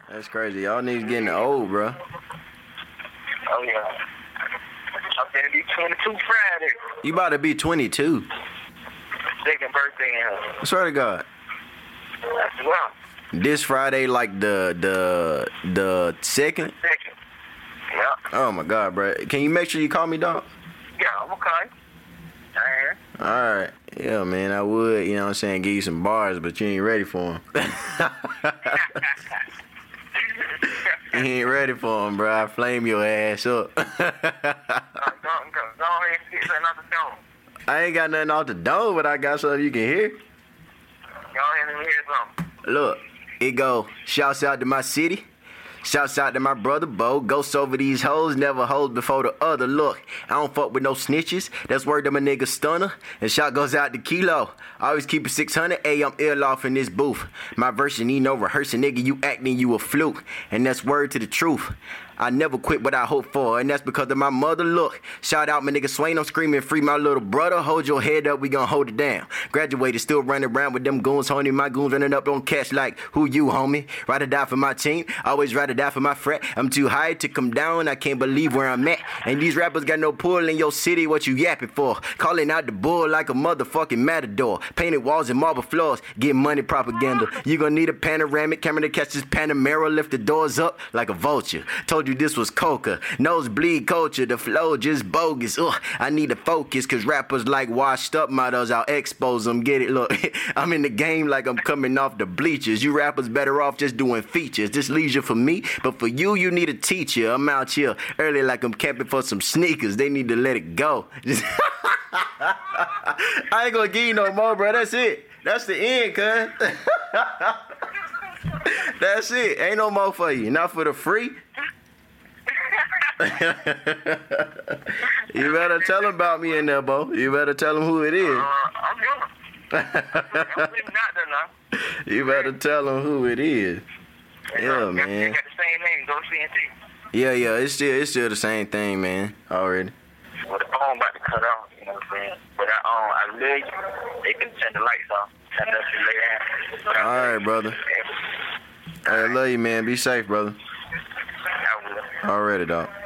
That's crazy. Y'all niggas getting old, bro. Oh, yeah. I'm going to be 22 Friday. You about to be 22. Second birthday in here. I swear to God. That's well. This Friday, like the second? Second. Yeah. Oh my God, bro. Can you make sure you call me, dog? Yeah, I'm okay. I am. All right. Yeah, man, I would, you know what I'm saying, give you some bars, but you ain't ready for them. You ain't ready for them, bro. I flame your ass up. Go ahead and get something out the door. I ain't got nothing off the door, but I got something you can hear. Go ahead and hear something. Look, it go, shouts out to my city. Shouts out to my brother Bo. Ghosts over these hoes, never hoes before the other. Look, I don't fuck with no snitches. That's word to my nigga Stunner. And shout goes out to Kilo. I always keep it 600. Hey, I'm ill off in this booth. My version need no rehearsing, nigga. You acting, you a fluke. And that's word to the truth. I never quit what I hope for, and that's because of my mother. Look, shout out my nigga Swain, I'm screaming free my little brother. Hold your head up, we gon' hold it down. Graduated, still running around with them goons, homie. My goons running up on catch like, who you, homie? Ride or die for my team, always ride or die for my frat. I'm too high to come down, I can't believe where I'm at. And these rappers got no pull in your city, what you yapping for? Calling out the bull like a motherfucking matador. Painted walls and marble floors, get money propaganda. You gon' need a panoramic camera to catch this Panamera, lift the doors up like a vulture. Told you this was coca, nosebleed culture, the flow just bogus. Ugh, I need to focus, cause rappers like washed up models, I'll expose them, get it? Look, I'm in the game like I'm coming off the bleachers. You rappers better off just doing features. This leisure for me, but for you, you need a teacher. I'm out here early like I'm camping for some sneakers. They need to let it go. I ain't gonna give you no more, bro. That's it. That's the end, cuz. That's it. Ain't no more for you. Not for the free. You better tell them about me in there, Bo. You better tell them who it is. I'm young. I'm living out there now. You better tell them who it is. Yeah, man. They got the same name, go CNT. Yeah, it's still the same thing, man. Already. Well, the phone about to cut off, you know what I'm saying? But I love you. They can turn the lights off. Turn up to lay down. All right, brother. I love you, man. Be safe, brother. I will. Already, dog.